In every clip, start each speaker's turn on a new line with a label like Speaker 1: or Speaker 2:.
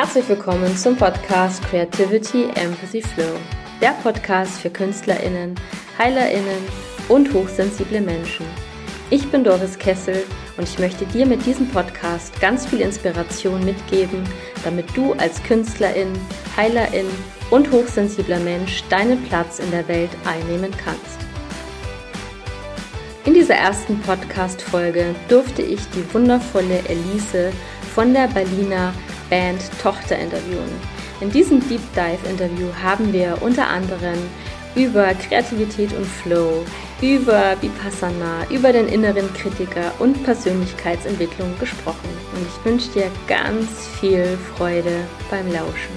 Speaker 1: Herzlich willkommen zum Podcast Creativity Empathy Flow, der Podcast für KünstlerInnen, HeilerInnen und hochsensible Menschen. Ich bin Doris Kessel und ich möchte dir mit diesem Podcast ganz viel Inspiration mitgeben, damit du als Künstlerin, Heilerin und hochsensibler Mensch deinen Platz in der Welt einnehmen kannst. In dieser ersten Podcast-Folge durfte ich die wundervolle Elise von der Berliner Band Tochter interviewen. In diesem Deep Dive Interview haben wir unter anderem über Kreativität und Flow, über Vipassana, über den inneren Kritiker und Persönlichkeitsentwicklung gesprochen. Und ich wünsche dir ganz viel Freude beim Lauschen.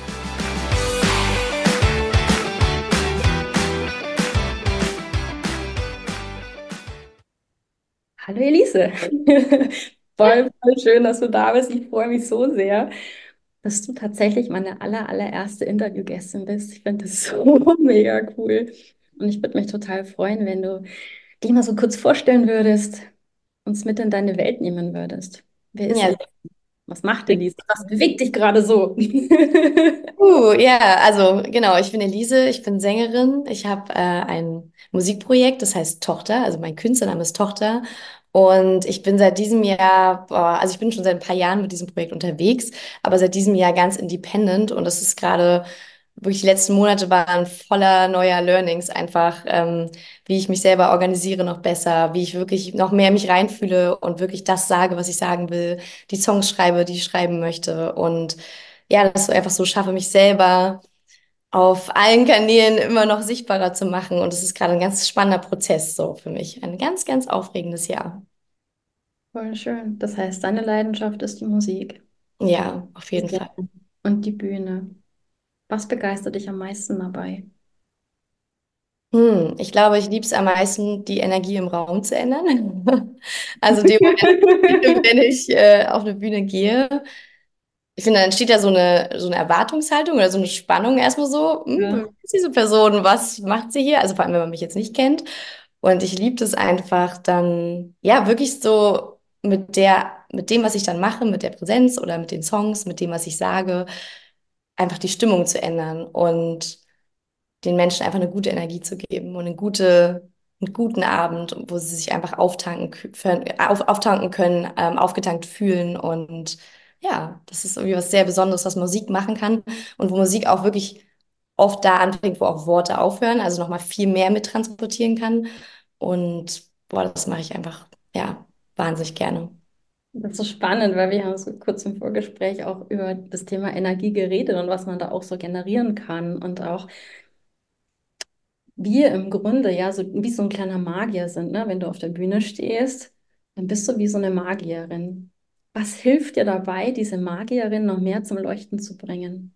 Speaker 1: Hallo Elise, voll schön, dass du da bist. Ich freue mich so sehr, dass du tatsächlich meine allererste Interviewgästin bist. Ich finde das so mega cool. Und ich würde mich total freuen, wenn du dich mal so kurz vorstellen würdest, uns mit in deine Welt nehmen würdest. Wer ist
Speaker 2: Ja,
Speaker 1: Elise? Was macht Elise? Was bewegt dich gerade so?
Speaker 2: ja, also genau, ich bin Elise, ich bin Sängerin. Ich habe ein Musikprojekt, das heißt Tochter, also mein Künstlername ist Tochter. Und ich bin seit diesem Jahr, also ich bin schon seit ein paar Jahren mit diesem Projekt unterwegs, aber seit diesem Jahr ganz independent. Und das ist gerade, wirklich die letzten Monate waren voller neuer Learnings, einfach wie ich mich selber organisiere noch besser, wie ich wirklich noch mehr mich reinfühle und wirklich das sage, was ich sagen will, die Songs schreibe, die ich schreiben möchte. Und ja, das so einfach so schaffe, mich selber auf allen Kanälen immer noch sichtbarer zu machen. Und es ist gerade ein ganz spannender Prozess so für mich. Ein ganz aufregendes Jahr.
Speaker 1: Voll schön. Das heißt, deine Leidenschaft ist die Musik.
Speaker 2: Ja, auf
Speaker 1: Das
Speaker 2: jeden Fall.
Speaker 1: Singen und die Bühne. Was begeistert dich am meisten dabei?
Speaker 2: Ich glaube, ich liebe es am meisten, die Energie im Raum zu ändern. Also die Momente, wenn ich auf eine Bühne gehe. Ich finde, dann entsteht ja so eine Erwartungshaltung oder so eine Spannung erstmal so,
Speaker 1: Ja.
Speaker 2: wer ist diese Person, was macht sie hier? Also vor allem, wenn man mich jetzt nicht kennt. Und ich liebe es einfach dann, ja, wirklich so mit dem, was ich dann mache, mit der Präsenz oder mit den Songs, mit dem, was ich sage, einfach die Stimmung zu ändern und den Menschen einfach eine gute Energie zu geben und einen guten Abend, wo sie sich einfach auftanken können, aufgetankt fühlen. Und ja, das ist irgendwie was sehr Besonderes, was Musik machen kann und wo Musik auch wirklich oft da anfängt, wo auch Worte aufhören, also nochmal viel mehr mittransportieren kann. Und boah, das mache ich einfach, ja, wahnsinnig gerne.
Speaker 1: Das ist so spannend, weil wir haben so kurz im Vorgespräch auch über das Thema Energie geredet und was man da auch so generieren kann und auch wir im Grunde ja so wie so ein kleiner Magier sind, ne? Wenn du auf der Bühne stehst, dann bist du wie so eine Magierin. Was hilft dir dabei, diese Magierin noch mehr zum Leuchten zu bringen?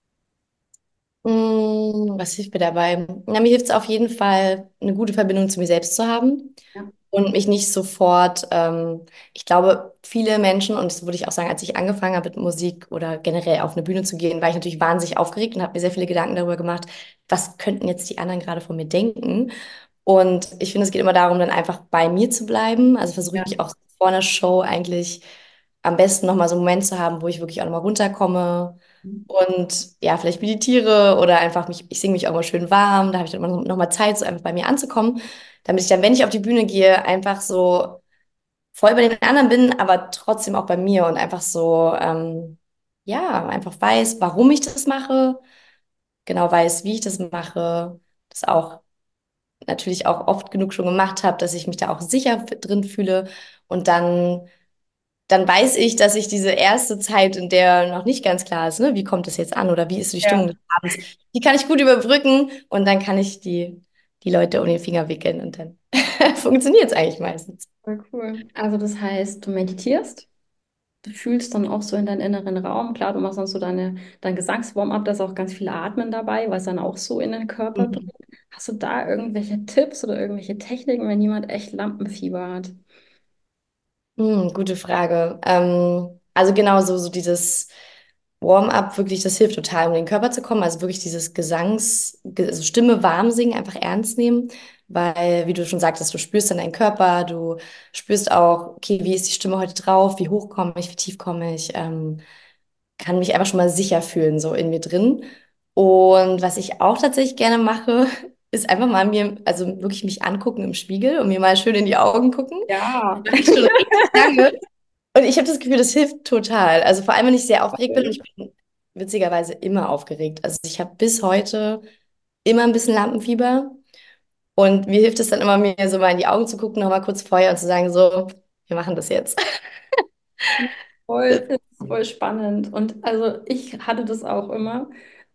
Speaker 2: Was hilft mir dabei? Na, mir hilft es auf jeden Fall, eine gute Verbindung zu mir selbst zu haben
Speaker 1: Ja,
Speaker 2: und mich nicht sofort, ich glaube, viele Menschen, und das würde ich auch sagen, als ich angefangen habe mit Musik oder generell auf eine Bühne zu gehen, war ich natürlich wahnsinnig aufgeregt und habe mir sehr viele Gedanken darüber gemacht, was könnten jetzt die anderen gerade von mir denken. Und ich finde, es geht immer darum, dann einfach bei mir zu bleiben. Also versuche
Speaker 1: ja.
Speaker 2: ich auch vor einer Show eigentlich am besten nochmal so einen Moment zu haben, wo ich wirklich auch nochmal runterkomme und ja, vielleicht meditiere oder einfach ich singe mich auch mal schön warm. Da habe ich dann immer noch mal Zeit, so einfach bei mir anzukommen, damit ich dann, wenn ich auf die Bühne gehe, einfach so voll bei den anderen bin, aber trotzdem auch bei mir und einfach so, ja, einfach weiß, warum ich das mache, genau weiß, wie ich das mache, das auch natürlich auch oft genug schon gemacht habe, dass ich mich da auch sicher drin fühle und dann weiß ich, dass ich diese erste Zeit, in der noch nicht ganz klar ist, ne, wie kommt es jetzt an oder wie ist so die Stimmung
Speaker 1: Ja,
Speaker 2: des Abends, die kann ich gut überbrücken und dann kann ich die Leute um den Finger wickeln und dann funktioniert es eigentlich meistens.
Speaker 1: voll cool. Also das heißt, du meditierst, du fühlst dann auch so in deinen inneren Raum. Klar, du machst dann so dein Gesangswarm-up, da ist auch ganz viel Atmen dabei, was dann auch so in den Körper bringt.
Speaker 2: Mhm.
Speaker 1: Hast du da irgendwelche Tipps oder irgendwelche Techniken, wenn jemand echt Lampenfieber hat?
Speaker 2: Gute Frage. Also genau so dieses Warm-up, wirklich, das hilft total, um in den Körper zu kommen. Also wirklich dieses also Stimme warm singen, einfach ernst nehmen, weil, wie du schon sagtest, du spürst dann deinen Körper, du spürst auch, okay, wie ist die Stimme heute drauf, wie hoch komme ich, wie tief komme ich. kann mich einfach schon mal sicher fühlen, so in mir drin. Und was ich auch tatsächlich gerne mache, ist einfach mal mir, also wirklich mich angucken im Spiegel und mir mal schön in die Augen gucken.
Speaker 1: Ja.
Speaker 2: Das mache ich schon richtig lange. Und ich habe das Gefühl, das hilft total. Also vor allem, wenn ich sehr aufgeregt bin und ich bin witzigerweise immer aufgeregt. Also ich habe bis heute immer ein bisschen Lampenfieber. Und mir hilft es dann immer, mir so mal in die Augen zu gucken, nochmal kurz vorher und zu sagen, so, wir machen das jetzt.
Speaker 1: Voll, das ist voll spannend. Und also ich hatte das auch immer.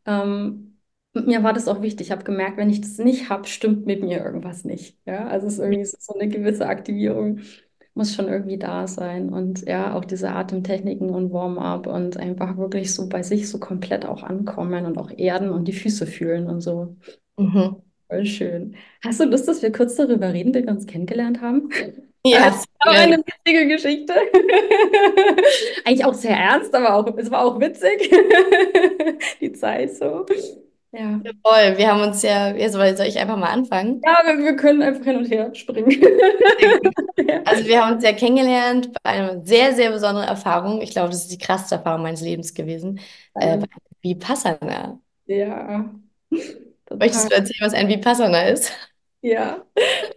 Speaker 1: Mir war das auch wichtig. Ich habe gemerkt, wenn ich das nicht habe, stimmt mit mir irgendwas nicht. Ja, also es ist irgendwie so eine gewisse Aktivierung muss schon irgendwie da sein. Und ja, auch diese Atemtechniken und Warm-up und einfach wirklich so bei sich so komplett auch ankommen und auch erden und die Füße fühlen und so.
Speaker 2: Mhm.
Speaker 1: Voll schön. Hast du Lust, dass wir kurz darüber reden, wie wir uns kennengelernt haben?
Speaker 2: Ja,
Speaker 1: Es ist auch
Speaker 2: sehr
Speaker 1: eine witzige Geschichte. Eigentlich auch sehr ernst, aber auch, es war auch witzig. Die Zeit so. Ja.
Speaker 2: voll. Wir haben uns ja, soll ich einfach mal anfangen?
Speaker 1: Ja, wir können einfach hin und her springen. Ja.
Speaker 2: Also wir haben uns ja kennengelernt bei einer sehr, sehr besonderen Erfahrung. Ich glaube, das ist die krasseste Erfahrung meines Lebens gewesen. Bei Vipassana.
Speaker 1: Ja, total.
Speaker 2: Möchtest du erzählen, was ein Vipassana ist?
Speaker 1: Ja.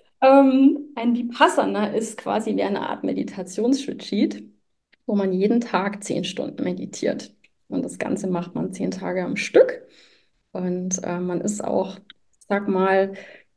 Speaker 1: Ein Vipassana ist quasi wie eine Art Meditationsretreat, wo man jeden Tag 10 Stunden meditiert. Und das Ganze macht man 10 Tage am Stück. Und man ist auch, sag mal,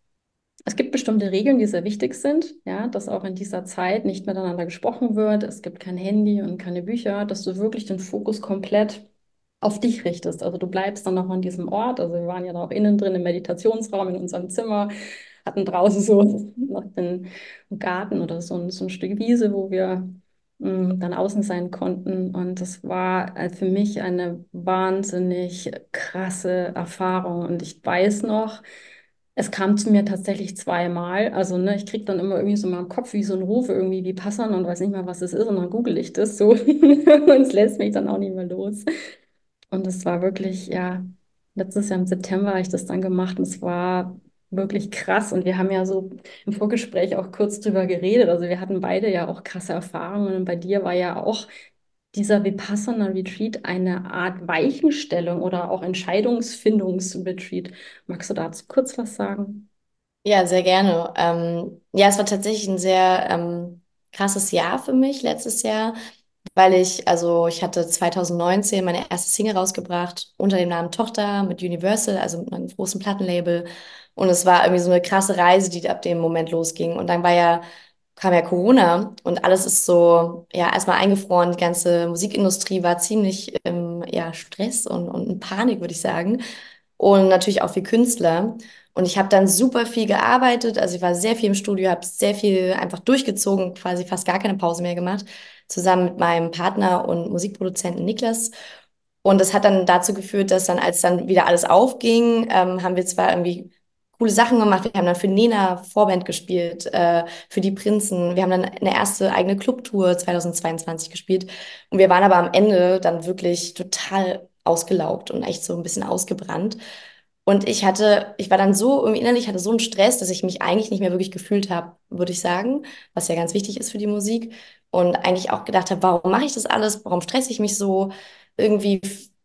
Speaker 1: es gibt bestimmte Regeln, die sehr wichtig sind, ja, dass auch in dieser Zeit nicht miteinander gesprochen wird. Es gibt kein Handy und keine Bücher, dass du wirklich den Fokus komplett auf dich richtest. Also du bleibst dann noch an diesem Ort. Also wir waren ja da auch innen drin im Meditationsraum in unserem Zimmer, hatten draußen so noch den Garten oder so ein Stück Wiese, wo wir dann außen sein konnten. Und das war für mich eine wahnsinnig krasse Erfahrung. Und ich weiß noch, es kam zu mir tatsächlich zweimal. Also, ne, ich kriege dann immer irgendwie so in meinem Kopf wie so ein Ruf irgendwie wie Passern und weiß nicht mehr, was es ist. Und dann google ich das so. Und es lässt mich dann auch nicht mehr los. Und es war wirklich, ja, letztes Jahr im September habe ich das dann gemacht und es war wirklich krass. Und wir haben ja so im Vorgespräch auch kurz drüber geredet. Also wir hatten beide ja auch krasse Erfahrungen. Und bei dir war ja auch dieser Vipassana Retreat eine Art Weichenstellung oder auch Entscheidungsfindungsretreat. Magst du dazu kurz was sagen?
Speaker 2: Ja, sehr gerne. Ja, es war tatsächlich ein sehr krasses Jahr für mich letztes Jahr, weil ich hatte 2019 meine erste Single rausgebracht unter dem Namen Tochter mit Universal, also mit einem großen Plattenlabel. Und es war irgendwie so eine krasse Reise, die ab dem Moment losging. Und dann kam ja Corona und alles ist so, ja, erstmal eingefroren. Die ganze Musikindustrie war ziemlich ja, Stress und in Panik, würde ich sagen. Und natürlich auch für Künstler. Und ich habe dann super viel gearbeitet. Also ich war sehr viel im Studio, habe sehr viel einfach durchgezogen, quasi fast gar keine Pause mehr gemacht, zusammen mit meinem Partner und Musikproduzenten Niklas. Und das hat dann dazu geführt, dass dann, als dann wieder alles aufging, haben wir zwar irgendwie coole Sachen gemacht. Wir haben dann für Nena Vorband gespielt, für die Prinzen. Wir haben dann eine erste eigene Clubtour 2022 gespielt. Und wir waren aber am Ende dann wirklich total ausgelaugt und echt so ein bisschen ausgebrannt. Und ich war dann so irgendwie innerlich, hatte so einen Stress, dass ich mich eigentlich nicht mehr wirklich gefühlt habe, würde ich sagen, was ja ganz wichtig ist für die Musik. Und eigentlich auch gedacht habe, warum mache ich das alles? Warum stresse ich mich so? Irgendwie,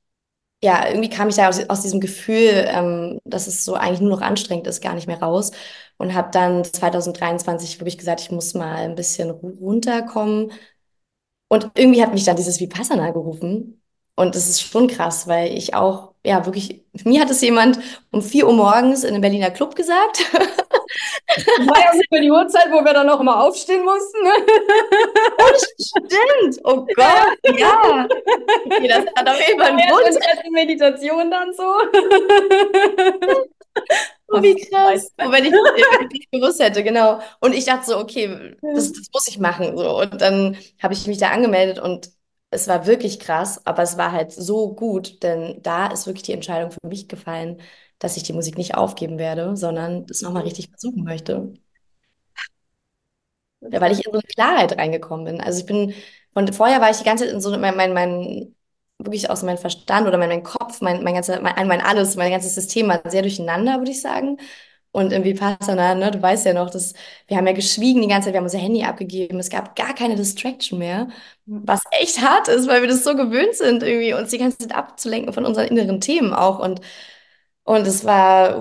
Speaker 2: ja, irgendwie kam ich da aus diesem Gefühl, dass es so eigentlich nur noch anstrengend ist, gar nicht mehr raus. Und habe dann 2023 wirklich gesagt, ich muss mal ein bisschen runterkommen. Und irgendwie hat mich dann dieses Vipassana gerufen. Und das ist schon krass, weil ich auch, ja, wirklich, mir hat es jemand um 4 Uhr morgens in einem Berliner Club gesagt.
Speaker 1: Das war ja ungefähr die Uhrzeit, wo wir dann noch mal aufstehen mussten. Ne?
Speaker 2: Oh, stimmt. Oh Gott, ja. Okay, das hat auf jeden Fall einen
Speaker 1: Ja,
Speaker 2: Grund.
Speaker 1: schon erste Meditation dann so.
Speaker 2: Oh, wie krass. Oh, wenn ich das gewusst hätte, genau. Und ich dachte so, okay, das muss ich machen. So. Und dann habe ich mich da angemeldet und es war wirklich krass, aber es war halt so gut, denn da ist wirklich die Entscheidung für mich gefallen, dass ich die Musik nicht aufgeben werde, sondern das nochmal richtig versuchen möchte. Ja, weil ich in so eine Klarheit reingekommen bin. Also von vorher war ich die ganze Zeit in so wirklich aus meinem Verstand oder mein Kopf, mein alles, mein ganzes System war sehr durcheinander, würde ich sagen. Und im Vipassana, ne, du weißt ja noch, wir haben ja geschwiegen die ganze Zeit, wir haben unser Handy abgegeben, es gab gar keine Distraction mehr, was echt hart ist, weil wir das so gewöhnt sind, irgendwie uns die ganze Zeit abzulenken von unseren inneren Themen auch. Und es war,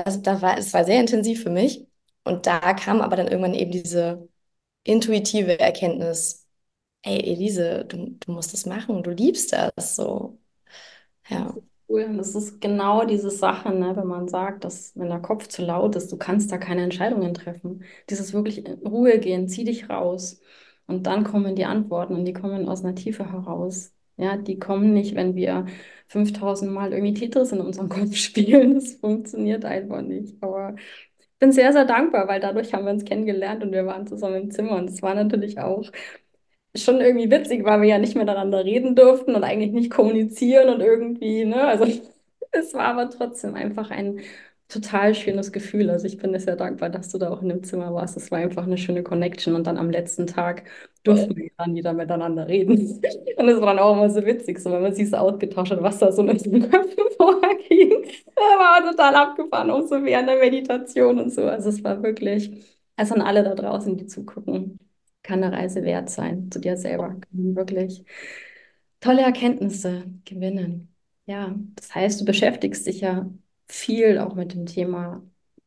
Speaker 2: es war sehr intensiv für mich. Und da kam aber dann irgendwann eben diese intuitive Erkenntnis, ey, Elise, du musst das machen, du liebst das so.
Speaker 1: Das
Speaker 2: Ja.
Speaker 1: ist cool. Und das ist genau diese Sache, ne, wenn man sagt, dass wenn der Kopf zu laut ist, du kannst da keine Entscheidungen treffen. Dieses wirklich in Ruhe gehen, zieh dich raus. Und dann kommen die Antworten und die kommen aus einer Tiefe heraus. Ja, die kommen nicht, wenn wir 5000 Mal irgendwie Tetris in unserem Kopf spielen. Das funktioniert einfach nicht. Aber ich bin sehr, sehr dankbar, weil dadurch haben wir uns kennengelernt und wir waren zusammen im Zimmer. Und es war natürlich auch schon irgendwie witzig, weil wir ja nicht miteinander reden durften und eigentlich nicht kommunizieren und irgendwie, ne? Also es war aber trotzdem einfach ein total schönes Gefühl. Also ich bin dir sehr dankbar, dass du da auch in dem Zimmer warst. Es war einfach eine schöne Connection und dann am letzten Tag durften wir dann wieder miteinander reden. Und es war dann auch immer so witzig, so wenn man sich so ausgetauscht hat, was da so in unseren Köpfen vorging. Das war total abgefahren, auch so während der Meditation und so. Also es war wirklich, also an alle da draußen, die zugucken, kann eine Reise wert sein zu dir selber. Kann man wirklich tolle Erkenntnisse gewinnen. Ja, das heißt, du beschäftigst dich ja viel auch mit dem Thema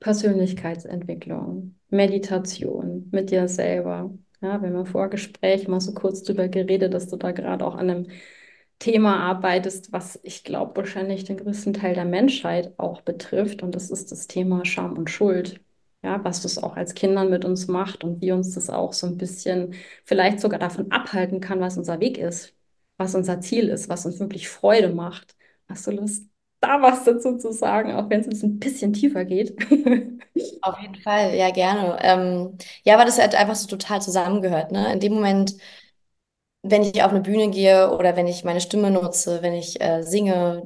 Speaker 1: Persönlichkeitsentwicklung, Meditation, mit dir selber. Ja, wir haben im Vorgespräch mal so kurz drüber geredet, dass du da gerade auch an einem Thema arbeitest, was ich glaube wahrscheinlich den größten Teil der Menschheit auch betrifft. Und das ist das Thema Scham und Schuld. Ja, was das auch als Kindern mit uns macht und wie uns das auch so ein bisschen vielleicht sogar davon abhalten kann, was unser Weg ist, was unser Ziel ist, was uns wirklich Freude macht. Hast du Lust, da was dazu zu sagen, auch wenn es jetzt ein bisschen tiefer geht?
Speaker 2: Auf jeden Fall, ja, gerne. Ja, weil das halt einfach so total zusammengehört, ne? In dem Moment, wenn ich auf eine Bühne gehe oder wenn ich meine Stimme nutze, wenn ich singe,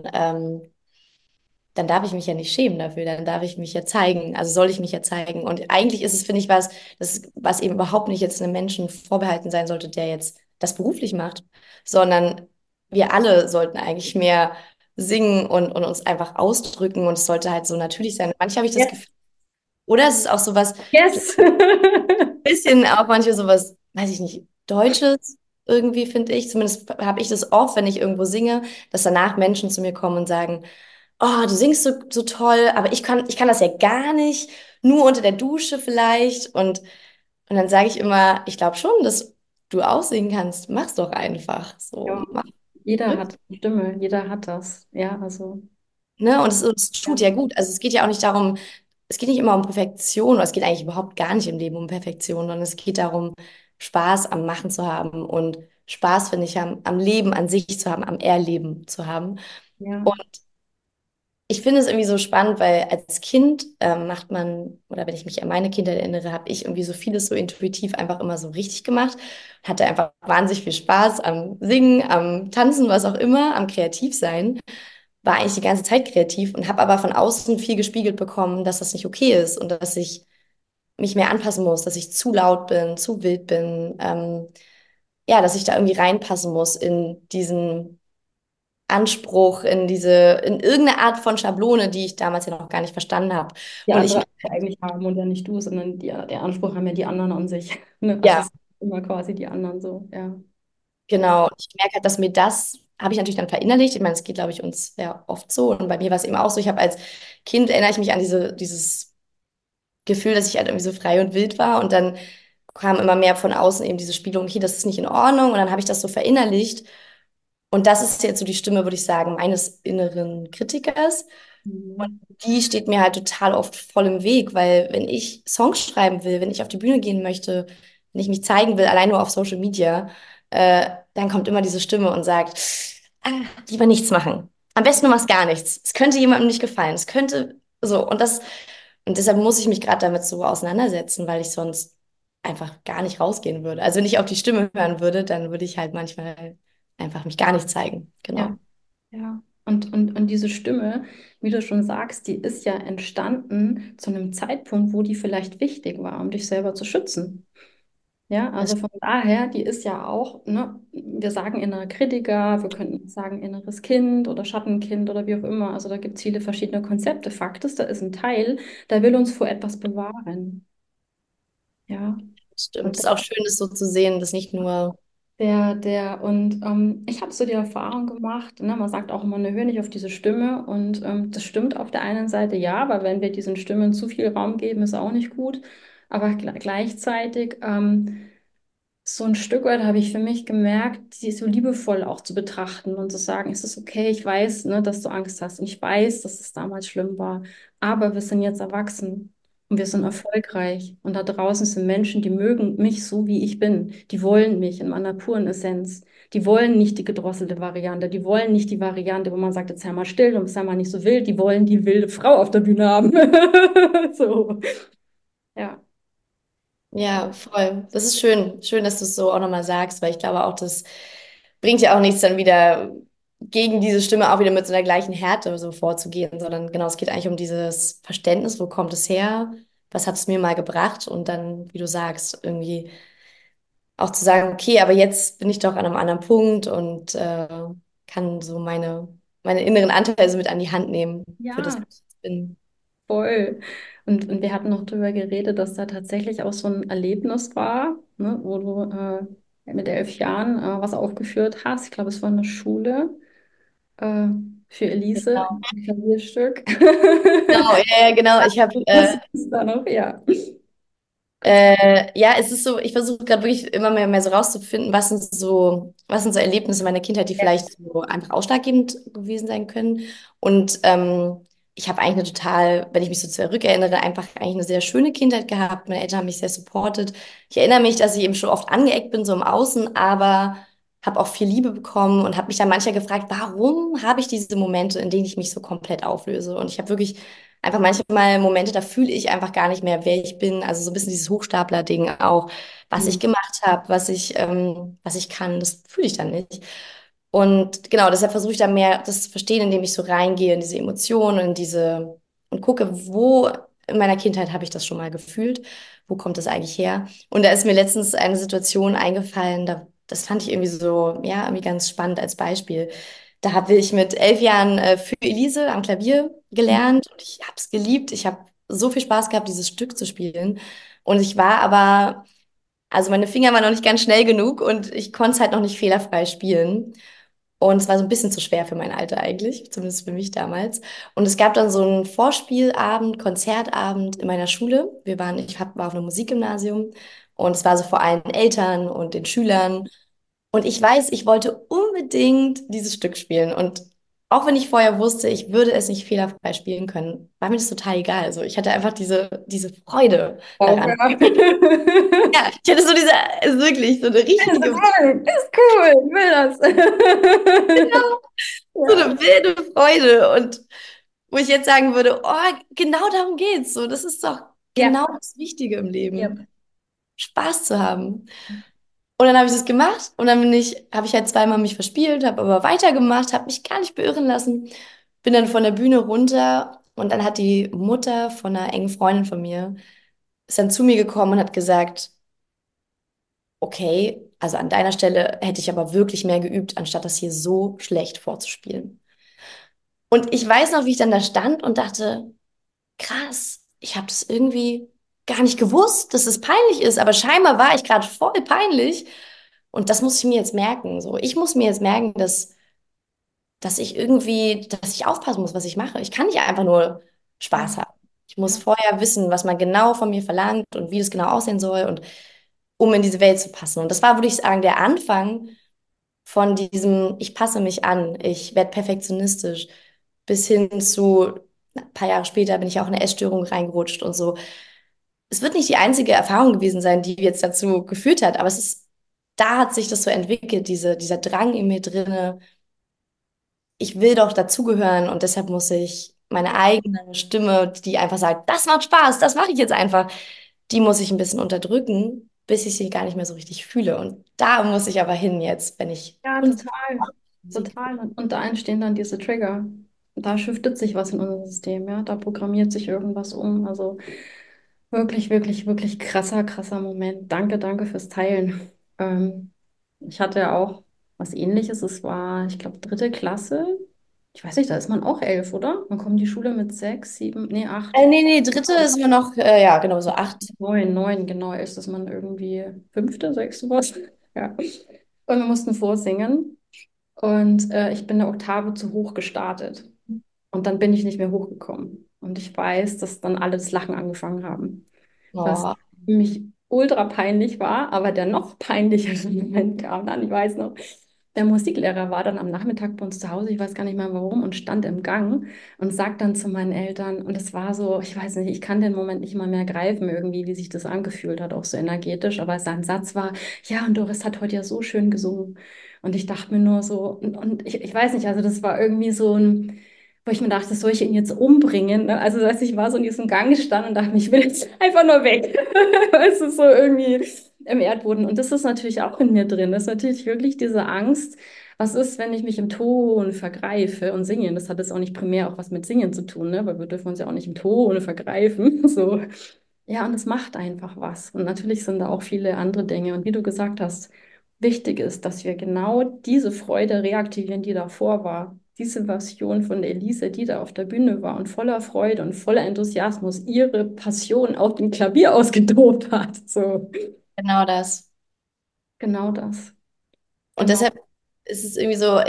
Speaker 2: dann darf ich mich ja nicht schämen dafür, dann darf ich mich ja zeigen, also soll ich mich ja zeigen. Und eigentlich ist es, finde ich, was eben überhaupt nicht jetzt einem Menschen vorbehalten sein sollte, der jetzt das beruflich macht, sondern wir alle sollten eigentlich mehr singen und uns einfach ausdrücken und es sollte halt so natürlich sein. Manchmal habe ich das
Speaker 1: Yes,
Speaker 2: Gefühl, oder es ist auch sowas,
Speaker 1: yes.
Speaker 2: bisschen auch manchmal sowas, weiß ich nicht, Deutsches irgendwie, finde ich. Zumindest habe ich das oft, wenn ich irgendwo singe, dass danach Menschen zu mir kommen und sagen, oh, du singst so toll, aber ich kann das ja gar nicht, nur unter der Dusche vielleicht. Und dann sage ich immer, ich glaube schon, dass du auch singen kannst. Mach's doch einfach.
Speaker 1: Ja,
Speaker 2: So, mach.
Speaker 1: jeder hat eine Stimme, jeder hat das. Ja, also,
Speaker 2: Ne? Und es tut
Speaker 1: ja,
Speaker 2: ja gut. Also es geht ja auch nicht darum, es geht nicht immer um Perfektion, oder es geht eigentlich überhaupt gar nicht im Leben um Perfektion, sondern es geht darum, Spaß am Machen zu haben und Spaß, finde ich, am Leben an sich zu haben, am Erleben zu haben.
Speaker 1: ja,
Speaker 2: Und ich finde es irgendwie so spannend, weil als Kind macht man, oder wenn ich mich an meine Kindheit erinnere, habe ich irgendwie so vieles so intuitiv einfach immer so richtig gemacht. Hatte einfach wahnsinnig viel Spaß am Singen, am Tanzen, was auch immer, am Kreativsein. War eigentlich die ganze Zeit kreativ und habe aber von außen viel gespiegelt bekommen, dass das nicht okay ist und dass ich mich mehr anpassen muss, dass ich zu laut bin, zu wild bin. Ja, dass ich da irgendwie reinpassen muss in diesen Anspruch, in irgendeine Art von Schablone, die ich damals ja noch gar nicht verstanden habe.
Speaker 1: die
Speaker 2: Und ich,
Speaker 1: andere eigentlich haben und ja nicht du, sondern der Anspruch haben ja die anderen an sich. Ne? Also
Speaker 2: ja,
Speaker 1: es sind immer quasi die anderen so, ja. Ja,
Speaker 2: genau. Ich merke halt, dass mir das, habe ich natürlich dann verinnerlicht. Ich meine, es geht, glaube ich, uns ja oft so. Und bei mir war es eben auch so. Ich habe als Kind, erinnere ich mich an dieses Gefühl, dass ich halt irgendwie so frei und wild war. Und dann kam immer mehr von außen eben diese Spiegelung, hier, das ist nicht in Ordnung. Und dann habe ich das so verinnerlicht. Und das ist jetzt so die Stimme, würde ich sagen, meines inneren Kritikers.
Speaker 1: mhm.
Speaker 2: Die steht mir halt total oft voll im Weg, weil wenn ich Songs schreiben will, wenn ich auf die Bühne gehen möchte, wenn ich mich zeigen will, allein nur auf Social Media, dann kommt immer diese Stimme und sagt, lieber nichts machen. Am besten du machst gar nichts. Es könnte jemandem nicht gefallen. Es könnte so. Und deshalb muss ich mich gerade damit so auseinandersetzen, weil ich sonst einfach gar nicht rausgehen würde. Also wenn ich auf die Stimme hören würde, dann würde ich halt manchmal einfach mich gar nicht zeigen.
Speaker 1: Ja,
Speaker 2: Genau.
Speaker 1: ja. Und diese Stimme, wie du schon sagst, die ist ja entstanden zu einem Zeitpunkt, wo die vielleicht wichtig war, um dich selber zu schützen. Ja,
Speaker 2: Das,
Speaker 1: also von daher, die ist ja auch, ne, wir sagen innerer Kritiker, wir könnten sagen inneres Kind oder Schattenkind oder wie auch immer. Also da gibt es viele verschiedene Konzepte. Fakt ist, da ist ein Teil, der will uns vor etwas bewahren. Ja.
Speaker 2: Stimmt.
Speaker 1: Und
Speaker 2: Es ist auch schön, das so zu sehen, dass nicht nur,
Speaker 1: ich habe so die Erfahrung gemacht, ne, man sagt auch immer, ne, hör nicht auf diese Stimme. Und das stimmt auf der einen Seite ja, weil wenn wir diesen Stimmen zu viel Raum geben, ist auch nicht gut. Aber gleichzeitig so ein Stück weit habe ich für mich gemerkt, sie so liebevoll auch zu betrachten und zu sagen, es ist okay, ich weiß, ne, dass du Angst hast und ich weiß, dass es damals schlimm war, aber wir sind jetzt erwachsen und wir sind erfolgreich und da draußen sind Menschen, die mögen mich so, wie ich bin, die wollen mich in meiner puren Essenz, die wollen nicht die gedrosselte Variante, die wollen nicht die Variante, wo man sagt, jetzt sei mal still und sei mal nicht so wild, die wollen die wilde Frau auf der Bühne haben. So, ja.
Speaker 2: ja, voll. Das ist schön. Schön, dass du es so auch nochmal sagst, weil ich glaube auch, das bringt ja auch nichts, dann wieder gegen diese Stimme auch wieder mit so einer gleichen Härte so vorzugehen, sondern genau, es geht eigentlich um dieses Verständnis, wo kommt es her, was hat es mir mal gebracht und dann, wie du sagst, irgendwie auch zu sagen, okay, aber jetzt bin ich doch an einem anderen Punkt und kann so meine inneren Anteile so mit an die Hand nehmen für das,
Speaker 1: Ja,
Speaker 2: was ich jetzt bin.
Speaker 1: voll. Und wir hatten noch darüber geredet, dass da tatsächlich auch so ein Erlebnis war, ne, wo du mit 11 Jahren was aufgeführt hast. Ich glaube, es war eine Schule äh, für Elise,
Speaker 2: Genau,
Speaker 1: ein Klavierstück.
Speaker 2: genau, ja, ja, genau. Ich habe
Speaker 1: Was ist da noch? Ja. Erzähl.
Speaker 2: Ja, es ist so, ich versuche gerade wirklich immer mehr so rauszufinden, was sind so Erlebnisse meiner Kindheit, die vielleicht so einfach ausschlaggebend gewesen sein können. Und ich habe eigentlich eine total, wenn ich mich so zurückerinnere, einfach eigentlich eine sehr schöne Kindheit gehabt. Meine Eltern haben mich sehr supportet. Ich erinnere mich, dass ich eben schon oft angeeckt bin, so im Außen, aber habe auch viel Liebe bekommen und habe mich dann manchmal gefragt, warum habe ich diese Momente, in denen ich mich so komplett auflöse? Und ich habe wirklich einfach manchmal Momente, da fühle ich einfach gar nicht mehr, wer ich bin. Also so ein bisschen dieses Hochstapler-Ding auch, was ich
Speaker 1: Hm.
Speaker 2: gemacht habe, was ich kann, das fühle ich dann nicht. Und genau, deshalb versuche ich da mehr das zu verstehen, indem ich so reingehe in diese Emotionen, und gucke, wo in meiner Kindheit habe ich das schon mal gefühlt, wo kommt das eigentlich her? Und da ist mir letztens eine Situation eingefallen, das fand ich irgendwie so, ja, irgendwie ganz spannend als Beispiel. Da habe ich mit 11 Jahren für Elise am Klavier gelernt und ich habe es geliebt. Ich habe so viel Spaß gehabt, dieses Stück zu spielen. Und ich war aber, also meine Finger waren noch nicht ganz schnell genug und ich konnte es halt noch nicht fehlerfrei spielen. Und es war so ein bisschen zu schwer für mein Alter eigentlich, zumindest für mich damals. Und es gab dann so einen Vorspielabend, Konzertabend in meiner Schule. War auf einem Musikgymnasium und es war so vor allen Eltern und den Schülern. Und ich weiß, ich wollte unbedingt dieses Stück spielen. Und auch wenn ich vorher wusste, ich würde es nicht fehlerfrei spielen können, war mir das total egal. Also ich hatte einfach diese Freude
Speaker 1: Auch,
Speaker 2: daran.
Speaker 1: ja.
Speaker 2: Ja, ich hatte so diese, also wirklich, so eine richtige,
Speaker 1: Ist cool, ich will das.
Speaker 2: so
Speaker 1: Ja.
Speaker 2: eine wilde Freude. Und wo ich jetzt sagen würde, oh, genau darum geht's. So, das ist doch
Speaker 1: Ja.
Speaker 2: genau das Wichtige im
Speaker 1: Ja.
Speaker 2: Leben. Spaß zu haben. Und dann habe ich das gemacht und dann habe ich halt zweimal mich verspielt, habe aber weitergemacht, habe mich gar nicht beirren lassen, bin dann von der Bühne runter und dann hat die Mutter von einer engen Freundin von mir, ist dann zu mir gekommen und hat gesagt, okay, also an deiner Stelle hätte ich aber wirklich mehr geübt, anstatt das hier so schlecht vorzuspielen. Und ich weiß noch, wie ich dann da stand und dachte, krass, ich habe das irgendwie gar nicht gewusst, dass es peinlich ist, aber scheinbar war ich gerade voll peinlich. Und das muss ich mir jetzt merken. So, ich muss mir jetzt merken, dass ich aufpassen muss, was ich mache. Ich kann nicht einfach nur
Speaker 1: Ja.
Speaker 2: Spaß haben. Ich muss
Speaker 1: Ja.
Speaker 2: vorher wissen, was man genau von mir verlangt und wie das genau aussehen soll und um in diese Welt zu passen. Und das war, würde ich sagen, der Anfang von diesem, ich passe mich an, ich werde perfektionistisch, bis hin zu, ein paar Jahre später bin ich auch in eine Essstörung reingerutscht und so. Es wird nicht die einzige Erfahrung gewesen sein, die jetzt dazu geführt hat, aber da hat sich das so entwickelt, dieser Drang in mir drinne, ich will doch dazugehören und deshalb muss ich meine eigene Stimme, die einfach sagt, das macht Spaß, das mache ich jetzt einfach, die muss ich ein bisschen unterdrücken, bis ich sie gar nicht mehr so richtig fühle. Und da muss ich aber hin jetzt, wenn ich
Speaker 1: Ja,
Speaker 2: Kunst
Speaker 1: total.
Speaker 2: mache, Musik.
Speaker 1: Total. Und da entstehen dann diese Trigger. Da shiftet sich was in unserem System, ja. Da programmiert sich irgendwas um. Also wirklich, wirklich, wirklich krasser, krasser Moment. Danke, danke fürs Teilen. Ich hatte ja auch was Ähnliches. Es war, ich glaube, dritte Klasse. Ich weiß nicht, da ist man auch 11, oder? Man kommt in die Schule mit 6, 7, nee, 8.
Speaker 2: Nee, dritte ist immer noch, ja, genau, so 8.
Speaker 1: 9, genau, ist dass man irgendwie fünfte, sechste was. Ja. Und wir mussten vorsingen. Und ich bin eine Oktave zu hoch gestartet. Und dann bin ich nicht mehr hochgekommen. Und ich weiß, dass dann alle das Lachen angefangen haben. Was
Speaker 2: Oh,
Speaker 1: für mich ultra peinlich war, aber der noch peinlichere Moment kam dann, ich weiß noch, der Musiklehrer war dann am Nachmittag bei uns zu Hause, ich weiß gar nicht mehr warum, und stand im Gang und sagt dann zu meinen Eltern, und es war so, ich weiß nicht, ich kann den Moment nicht mal mehr greifen, irgendwie, wie sich das angefühlt hat, auch so energetisch, aber sein Satz war, ja, und Doris hat heute ja so schön gesungen. Und ich dachte mir nur so, und ich weiß nicht, also das war irgendwie so ein, wo ich mir dachte, soll ich ihn jetzt umbringen? Ne? Also, dass ich war so in diesem Gang gestanden und dachte, ich will jetzt einfach nur weg. Es ist so irgendwie im Erdboden. Und das ist natürlich auch in mir drin. Das ist natürlich wirklich diese Angst. Was ist, wenn ich mich im Ton vergreife und singe? Das hat jetzt auch nicht primär auch was mit Singen zu tun, ne? Weil wir dürfen uns ja auch nicht im Ton vergreifen. So. Ja, und es macht einfach was. Und natürlich sind da auch viele andere Dinge. Und wie du gesagt hast, wichtig ist, dass wir genau diese Freude reaktivieren, die davor war. Diese Version von der Elise, die da auf der Bühne war und voller Freude und voller Enthusiasmus ihre Passion auf dem Klavier ausgetobt hat. So,
Speaker 2: genau das.
Speaker 1: genau das.
Speaker 2: Und
Speaker 1: Genau.
Speaker 2: deshalb ist es irgendwie so,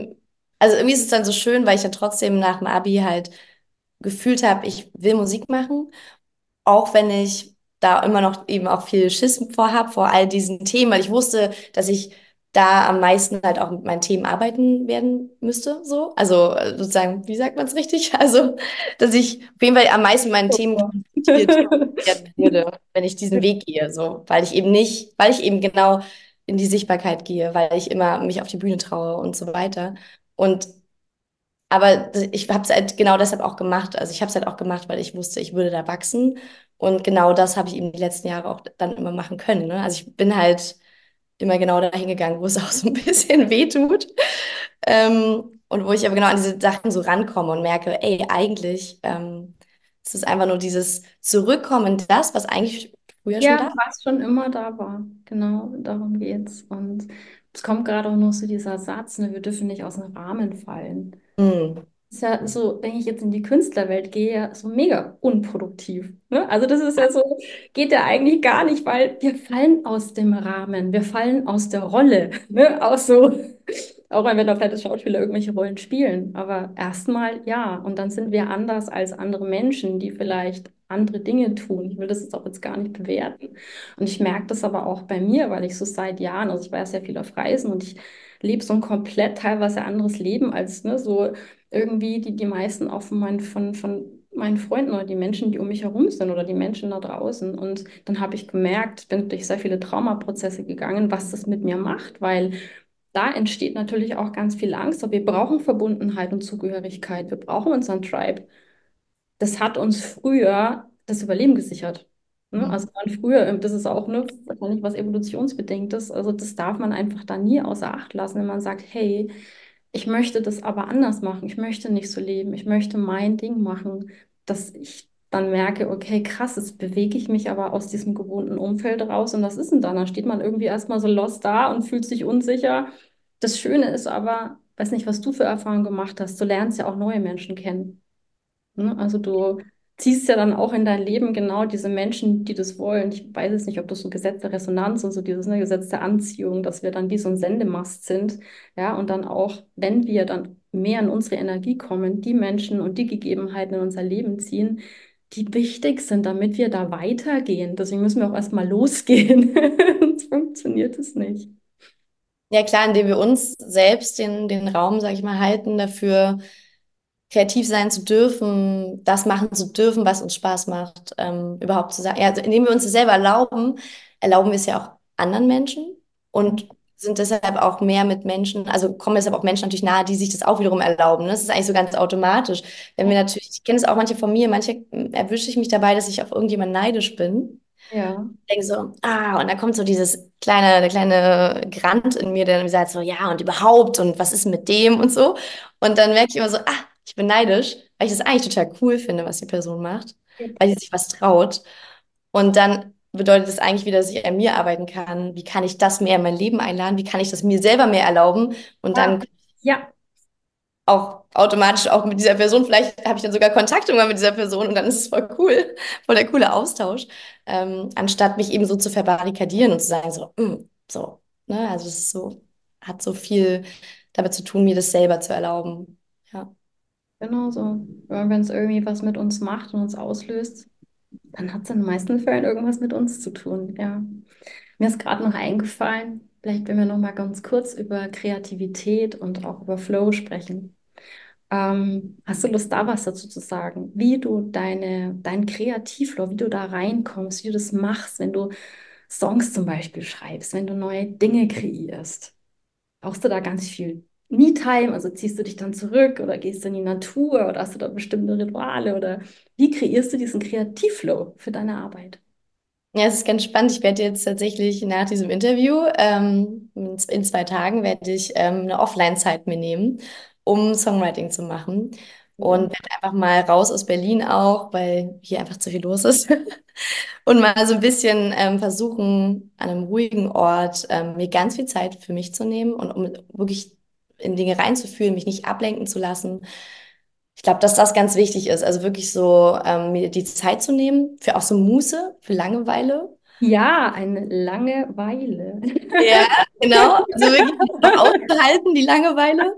Speaker 2: also irgendwie ist es dann so schön, weil ich ja trotzdem nach dem Abi halt gefühlt habe, ich will Musik machen, auch wenn ich da immer noch eben auch viel Schiss vorhab, vor all diesen Themen, weil ich wusste, dass ich da am meisten halt auch mit meinen Themen arbeiten werden müsste, so. Also sozusagen, wie sagt man es richtig? Also, dass ich auf jeden Fall am meisten mit meinen Themen
Speaker 1: Super.
Speaker 2: konfrontiert werden würde, wenn ich diesen Weg gehe, so. Weil ich eben genau in die Sichtbarkeit gehe, weil ich immer mich auf die Bühne traue und so weiter. Und aber ich habe es halt genau deshalb auch gemacht. Also ich habe es halt auch gemacht, weil ich wusste, ich würde da wachsen. Und genau das habe ich eben die letzten Jahre auch dann immer machen können. Ne? Also ich bin halt immer genau dahin gegangen, wo es auch so ein bisschen weh tut. Und wo ich aber genau an diese Sachen so rankomme und merke, ey, eigentlich ist es einfach nur dieses Zurückkommen in das, was eigentlich früher schon
Speaker 1: Ja,
Speaker 2: da
Speaker 1: was schon immer da war. Genau, darum geht's. Und es kommt gerade auch noch so dieser Satz, ne, wir dürfen nicht aus dem Rahmen fallen.
Speaker 2: war.
Speaker 1: Ist ja so, wenn ich jetzt in die Künstlerwelt gehe, ja so mega unproduktiv. Ne? Also das ist ja so, geht ja eigentlich gar nicht, weil wir fallen aus dem Rahmen, wir fallen aus der Rolle. Ne? Auch so, auch wenn wir da vielleicht als Schauspieler irgendwelche Rollen spielen. Aber erstmal ja. Und dann sind wir anders als andere Menschen, die vielleicht andere Dinge tun. Ich will das jetzt auch jetzt gar nicht bewerten. Und ich merke das aber auch bei mir, weil ich so seit Jahren, also ich war ja sehr viel auf Reisen und ich lebe so ein komplett teilweise anderes Leben als ne, so irgendwie die meisten auch von meinen Freunden oder die Menschen, die um mich herum sind oder die Menschen da draußen. Und dann habe ich gemerkt, bin durch sehr viele Traumaprozesse gegangen, was das mit mir macht, weil da entsteht natürlich auch ganz viel Angst, aber wir brauchen Verbundenheit und Zugehörigkeit, wir brauchen unseren Tribe. Das hat uns früher das Überleben gesichert. Ne?
Speaker 2: Mhm.
Speaker 1: Also man früher, das ist auch ne, wahrscheinlich was evolutionsbedingtes, also das darf man einfach da nie außer Acht lassen, wenn man sagt, hey, ich möchte das aber anders machen, ich möchte nicht so leben, ich möchte mein Ding machen, dass ich dann merke, okay, krass, jetzt bewege ich mich aber aus diesem gewohnten Umfeld raus und was ist denn dann? Da steht man irgendwie erstmal so lost da und fühlt sich unsicher. Das Schöne ist aber, weiß nicht, was du für Erfahrungen gemacht hast, du lernst ja auch neue Menschen kennen. Ne? Also du ziehst ja dann auch in dein Leben genau diese Menschen, die das wollen. Ich weiß jetzt nicht, ob das so Gesetz der Resonanz und so dieses ne, Gesetz der Anziehung, dass wir dann wie so ein Sendemast sind. Ja, und dann auch, wenn wir dann mehr in unsere Energie kommen, die Menschen und die Gegebenheiten in unser Leben ziehen, die wichtig sind, damit wir da weitergehen. Deswegen müssen wir auch erstmal losgehen. Sonst funktioniert es nicht.
Speaker 2: Ja, klar, indem wir uns selbst den Raum, sag ich mal, halten dafür, kreativ sein zu dürfen, das machen zu dürfen, was uns Spaß macht, überhaupt zu sagen. Ja, also indem wir uns das selber erlauben, erlauben wir es ja auch anderen Menschen und sind deshalb auch mehr mit Menschen, also kommen deshalb auch Menschen natürlich nahe, die sich das auch wiederum erlauben. Ne? Das ist eigentlich so ganz automatisch. Wenn wir natürlich, ich kenne es auch manche von mir, manche erwische ich mich dabei, dass ich auf irgendjemanden neidisch bin.
Speaker 1: Ja.
Speaker 2: Denke so, und dann kommt so der kleine Grant in mir, der dann sagt so, ja, und überhaupt, und was ist mit dem und so. Und dann merke ich immer so, ich bin neidisch, weil ich das eigentlich total cool finde, was die Person macht, weil sie sich was traut. Und dann bedeutet es eigentlich wieder, dass ich an mir arbeiten kann. Wie kann ich das mehr in mein Leben einladen? Wie kann ich das mir selber mehr erlauben? Und
Speaker 1: Ja.
Speaker 2: dann
Speaker 1: Ja,
Speaker 2: auch automatisch auch mit dieser Person, vielleicht habe ich dann sogar Kontakt irgendwann mit dieser Person und dann ist es voll cool, voll der coole Austausch, anstatt mich eben so zu verbarrikadieren und zu sagen, so, so, ne? Also es ist so, hat so viel damit zu tun, mir das selber zu erlauben. Ja.
Speaker 1: genau so. Wenn es irgendwie was mit uns macht und uns auslöst, dann hat es in den meisten Fällen irgendwas mit uns zu tun. Ja. Mir ist gerade noch eingefallen, vielleicht wenn wir noch mal ganz kurz über Kreativität und auch über Flow sprechen. Hast du Lust, da was dazu zu sagen? Wie du dein Kreativflow, wie du da reinkommst, wie du das machst, wenn du Songs zum Beispiel schreibst, wenn du neue Dinge kreierst? Brauchst du da ganz viel Me-Time? Also ziehst du dich dann zurück oder gehst du in die Natur oder hast du da bestimmte Rituale oder wie kreierst du diesen Kreativflow für deine Arbeit?
Speaker 2: Ja, es ist ganz spannend. Ich werde jetzt tatsächlich nach diesem Interview, in 2 Tagen, werde ich eine Offline-Zeit mir nehmen, um Songwriting zu machen. Und
Speaker 1: Cool.
Speaker 2: werde einfach mal raus aus Berlin auch, weil hier einfach zu viel los ist. Und mal so ein bisschen versuchen, an einem ruhigen Ort mir ganz viel Zeit für mich zu nehmen und um wirklich in Dinge reinzufühlen, mich nicht ablenken zu lassen. Ich glaube, dass das ganz wichtig ist. Also wirklich so mir die Zeit zu nehmen für auch so Muße, für Langeweile.
Speaker 1: Ja, eine Langeweile.
Speaker 2: Ja, genau. Also wirklich noch auszuhalten, die Langeweile.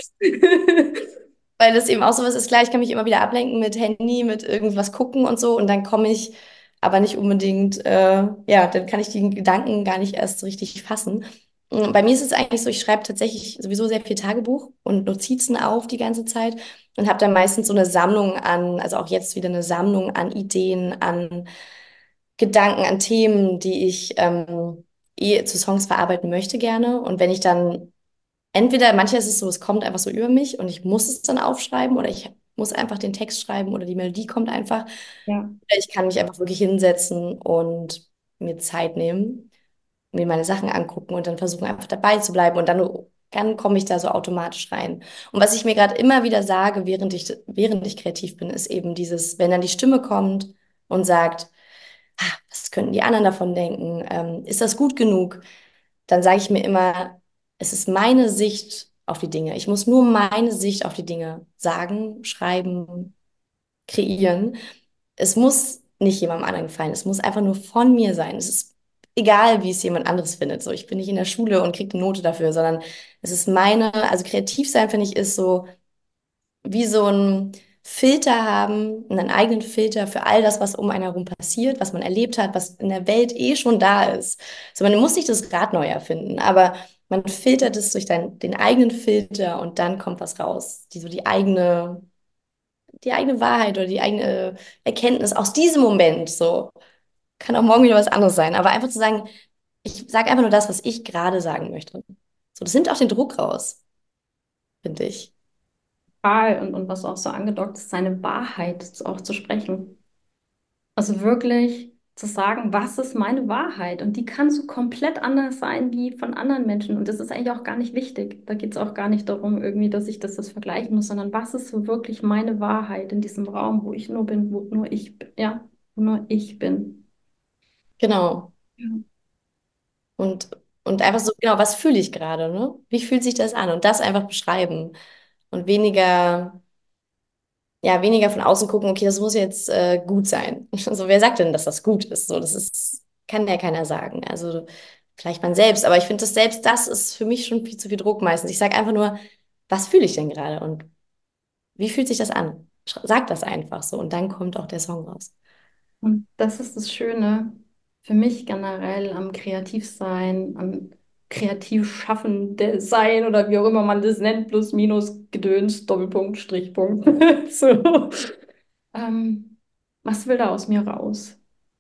Speaker 2: Weil das eben auch sowas ist, klar, ich kann mich immer wieder ablenken mit Handy, mit irgendwas gucken und so und dann komme ich aber nicht unbedingt, ja, dann kann ich die Gedanken gar nicht erst so richtig fassen. Bei mir ist es eigentlich so, ich schreibe tatsächlich sowieso sehr viel Tagebuch und Notizen auf die ganze Zeit und habe dann meistens so eine Sammlung an, also auch jetzt wieder eine Sammlung an Ideen, an Gedanken, an Themen, die ich zu Songs verarbeiten möchte gerne. Und wenn ich dann entweder, manchmal ist es so, es kommt einfach so über mich und ich muss es dann aufschreiben oder ich muss einfach den Text schreiben oder die Melodie kommt einfach.
Speaker 1: Ja.
Speaker 2: Oder ich kann mich einfach wirklich hinsetzen und mir Zeit nehmen, mir meine Sachen angucken und dann versuchen einfach dabei zu bleiben und dann komme ich da so automatisch rein. Und was ich mir gerade immer wieder sage, während ich kreativ bin, ist eben dieses, wenn dann die Stimme kommt und sagt, was könnten die anderen davon denken? Ist das gut genug? Dann sage ich mir immer, es ist meine Sicht auf die Dinge. Ich muss nur meine Sicht auf die Dinge sagen, schreiben, kreieren. Es muss nicht jemandem anderen gefallen. Es muss einfach nur von mir sein. Es ist egal, wie es jemand anderes findet. So, ich bin nicht in der Schule und kriege eine Note dafür, sondern es ist also kreativ sein, finde ich, ist so wie so ein Filter haben, einen eigenen Filter für all das, was um einen herum passiert, was man erlebt hat, was in der Welt eh schon da ist. Also man muss nicht das Rad neu erfinden, aber man filtert es durch den eigenen Filter und dann kommt was raus. Die eigene Wahrheit oder die eigene Erkenntnis aus diesem Moment. So kann auch morgen wieder was anderes sein, aber einfach zu sagen, ich sage einfach nur das, was ich gerade sagen möchte. So, das nimmt auch den Druck raus, finde ich.
Speaker 1: Und was auch so angedockt ist, seine Wahrheit auch zu sprechen. Also wirklich zu sagen, was ist meine Wahrheit? Und die kann so komplett anders sein wie von anderen Menschen. Und das ist eigentlich auch gar nicht wichtig. Da geht es auch gar nicht darum, irgendwie, dass ich das vergleichen muss, sondern was ist so wirklich meine Wahrheit in diesem Raum, wo ich nur bin, wo nur ich bin, ja, wo nur ich bin.
Speaker 2: Genau.
Speaker 1: Ja.
Speaker 2: Und, und einfach so, genau, was fühle ich gerade, ne? Wie fühlt sich das an? Und das einfach beschreiben. Und weniger von außen gucken, okay, das muss jetzt gut sein. Also wer sagt denn, dass das gut ist? So, kann ja keiner sagen. Also vielleicht man selbst, aber ich finde, selbst das ist für mich schon viel zu viel Druck meistens. Ich sage einfach nur, was fühle ich denn gerade und wie fühlt sich das an? Sag das einfach so und dann kommt auch der Song raus.
Speaker 1: Und das ist das Schöne für mich generell am Kreativsein, am Kreativschaffende sein oder wie auch immer man das nennt, plus, minus, Gedöns, Doppelpunkt, Strichpunkt. So. Ähm, Was will da aus mir raus?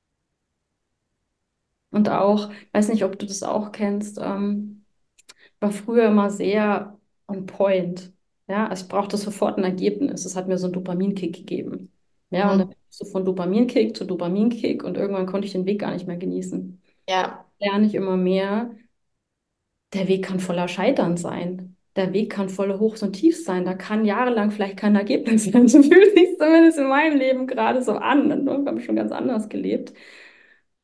Speaker 1: Und auch, weiß nicht, ob du das auch kennst, war früher immer sehr on point. Ja, also ich brauchte sofort ein Ergebnis. Es hat mir so einen Dopaminkick gegeben. Ja, und dann
Speaker 2: Mhm.
Speaker 1: bin ich so von Dopaminkick zu Dopaminkick und irgendwann konnte ich den Weg gar nicht mehr genießen.
Speaker 2: Ja,
Speaker 1: Lerne ich immer mehr, der Weg kann voller Scheitern sein. Der Weg kann voller Hochs und Tiefs sein. Da kann jahrelang vielleicht kein Ergebnis sein. So fühlt sich zumindest in meinem Leben gerade so an. Und wir haben schon ganz anders gelebt.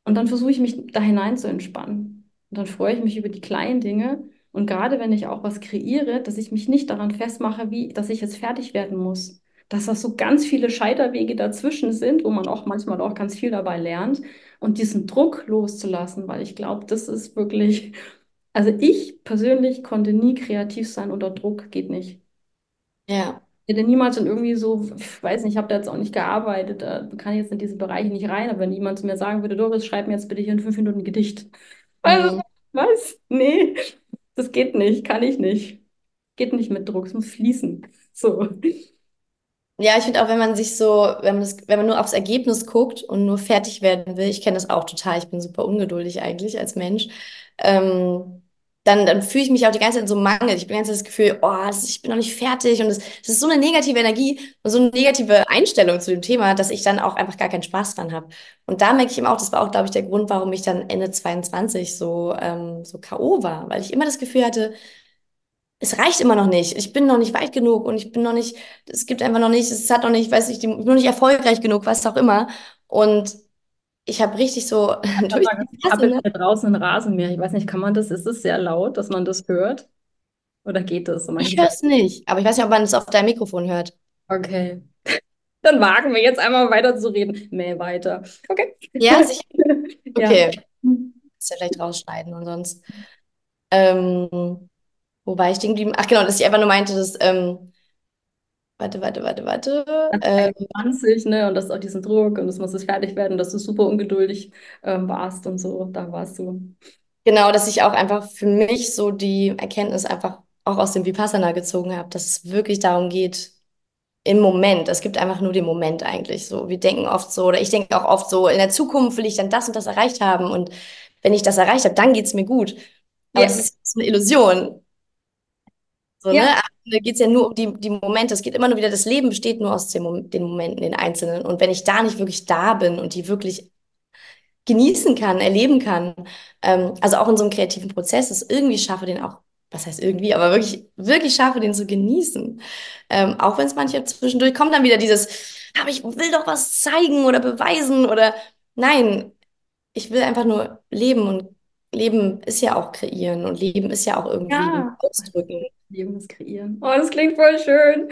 Speaker 1: Und dann versuche ich mich da hinein zu entspannen. Und dann freue ich mich über die kleinen Dinge. Und gerade wenn ich auch was kreiere, dass ich mich nicht daran festmache, wie, dass ich jetzt fertig werden muss. Dass das so ganz viele Scheiterwege dazwischen sind, wo man auch manchmal auch ganz viel dabei lernt. Und diesen Druck loszulassen, weil ich glaube, das ist wirklich, also ich persönlich konnte nie kreativ sein unter Druck, geht nicht.
Speaker 2: Ja.
Speaker 1: Ich hätte niemals in irgendwie so, ich weiß nicht, ich habe da jetzt auch nicht gearbeitet, da kann ich jetzt in diese Bereiche nicht rein, aber wenn jemand zu mir sagen würde, Doris, schreib mir jetzt bitte hier in 5 Minuten ein Gedicht. Also,
Speaker 2: Mhm.
Speaker 1: was? Nee, das geht nicht, kann ich nicht. Geht nicht mit Druck, es muss fließen. So.
Speaker 2: Ja, ich finde auch, wenn man sich so, wenn man nur aufs Ergebnis guckt und nur fertig werden will, ich kenne das auch total, ich bin super ungeduldig eigentlich als Mensch, ähm, dann fühle ich mich auch die ganze Zeit in so einem Mangel. Ich habe die ganze Zeit das Gefühl, ich bin noch nicht fertig und es ist so eine negative Energie und so eine negative Einstellung zu dem Thema, dass ich dann auch einfach gar keinen Spaß dran habe. Und da merke ich eben auch, das war auch, glaube ich, der Grund, warum ich dann Ende 22 so K.O. war, weil ich immer das Gefühl hatte, es reicht immer noch nicht. Ich bin noch nicht weit genug und ich bin noch nicht, es gibt einfach noch nicht, es hat noch nicht, weiß ich, ich bin noch nicht erfolgreich genug, was auch immer. Und ich habe richtig so durch die
Speaker 1: Ich
Speaker 2: Klasse,
Speaker 1: habe jetzt
Speaker 2: ne?
Speaker 1: hier draußen einen Rasenmäher. Ich weiß nicht, kann man das, ist es sehr laut, dass man das hört? Oder geht das? So mein
Speaker 2: Ich höre
Speaker 1: Hintergrund.
Speaker 2: es nicht, aber ich weiß nicht, ob man es auf deinem Mikrofon hört.
Speaker 1: Okay. Dann wagen wir jetzt einmal weiter zu reden. Mäh weiter. Okay.
Speaker 2: Ja, sicher.
Speaker 1: Ja.
Speaker 2: Okay. Ist ja vielleicht rausschneiden und sonst. Ähm, Wo war ich stehen geblieben? Ach genau, dass ich einfach nur meinte, dass, warte.
Speaker 1: 20, ne? Und das auch diesen Druck und das muss jetzt fertig werden, dass du super ungeduldig warst und so. Da warst du.
Speaker 2: Genau, dass ich auch einfach für mich so die Erkenntnis einfach auch aus dem Vipassana gezogen habe, dass es wirklich darum geht, im Moment. Es gibt einfach nur den Moment eigentlich so. Wir denken oft so, oder ich denke auch oft so, in der Zukunft will ich dann das und das erreicht haben. Und wenn ich das erreicht habe, dann geht es mir gut. Aber das
Speaker 1: Ja,
Speaker 2: ist so eine Illusion. So, ne?
Speaker 1: ja,
Speaker 2: Da geht es ja nur um die Momente. Es geht immer nur wieder, das Leben besteht nur aus den Momenten, den einzelnen. Und wenn ich da nicht wirklich da bin und die wirklich genießen kann, erleben kann, also auch in so einem kreativen Prozess es irgendwie schaffe, den auch, was heißt irgendwie, aber wirklich, wirklich schaffe, den zu genießen. Auch wenn es manchmal zwischendurch kommt dann wieder dieses, aber ich will doch was zeigen oder beweisen oder nein, ich will einfach nur leben und Leben ist ja auch kreieren und Leben ist ja auch irgendwie
Speaker 1: ja.
Speaker 2: ausdrücken.
Speaker 1: Leben ist kreieren. Oh, das klingt voll schön.